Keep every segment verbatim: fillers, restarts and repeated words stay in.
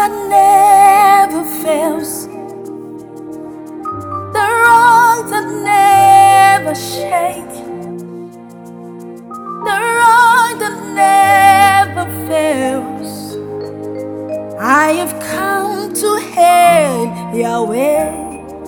that never fails, the rock that never shakes, the rock that never fails. I have come to hail Yahweh.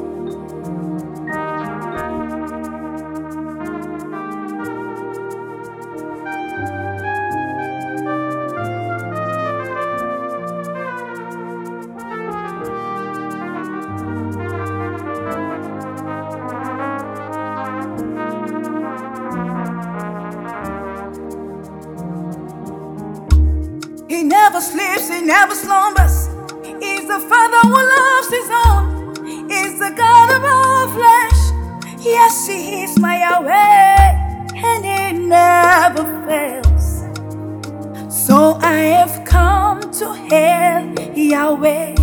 He never sleeps, he never slumbers. He's the Father who loves his own. He's the God of all flesh. Yes, he is my Yahweh, and he never fails. So I have come to hail Yahweh.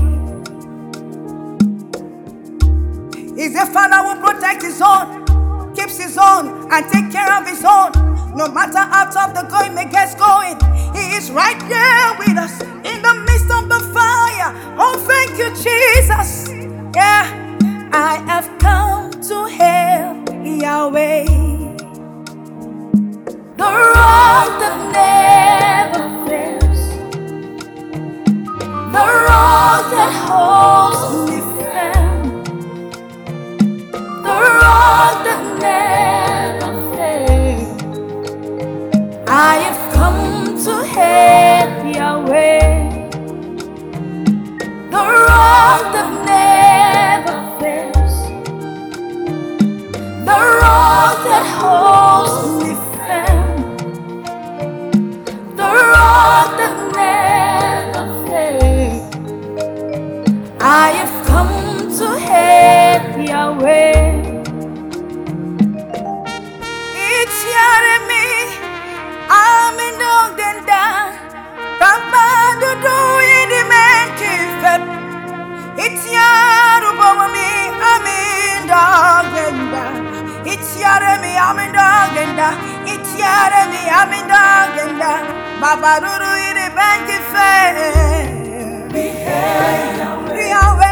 He's the Father who protects his own, keeps his own, and takes care of his own. No matter how tough the going may get going, he is right there with us in the midst of the fire. Oh, thank you, Jesus. Yeah, I have come to hail Yahweh. The rock that never fails, the rock that holds me firm, the rock that never fails. I have come to hail Yahweh. The rock that never fails, the rock that holds me firm, the rock that never fails. I have come to hail Yahweh. It's Yahweh. I'm in Ogdenda, Papa do do in the man kifet. It's Yarubawami, I'm in Ogdenda. It's Yaremi, I'm in Ogdenda. It's Yaremi, I'm in Ogdenda. Baba do do in the man kifet. Be Yahweh,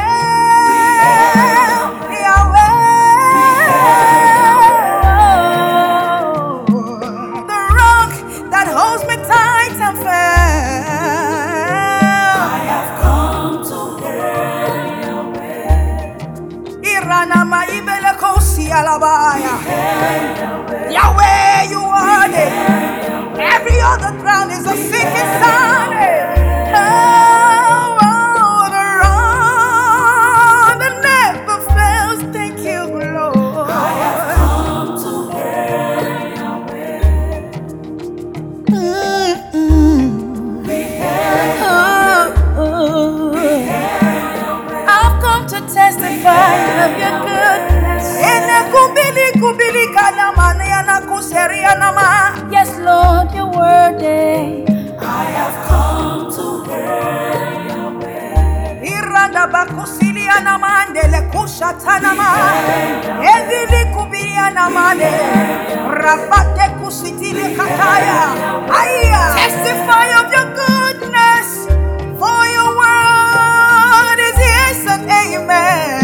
be Yahweh. Yahweh, you are it. Every other ground is a sinking sand. Oh, oh, the rock that never fails. Thank you, Lord. I have come to hail Yahweh. Mm-mm. We hail oh, oh. We hail Yahweh. I've come to testify of your goodness. Yes, Lord, you're worthy. I have come to hail Yahweh. Iranda bakusilia na mandele kushatana ma. Evili kubilia na mande. Rafate kusitili kataya. Aya, testify of your goodness. For your word is yes and amen.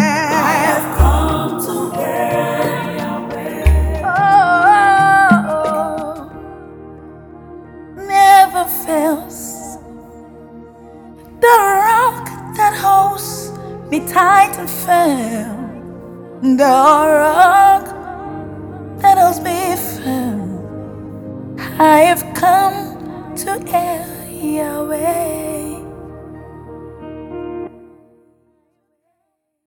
Fails. The rock that holds me tight and firm, the rock that holds me firm. I have come to hail Yahweh.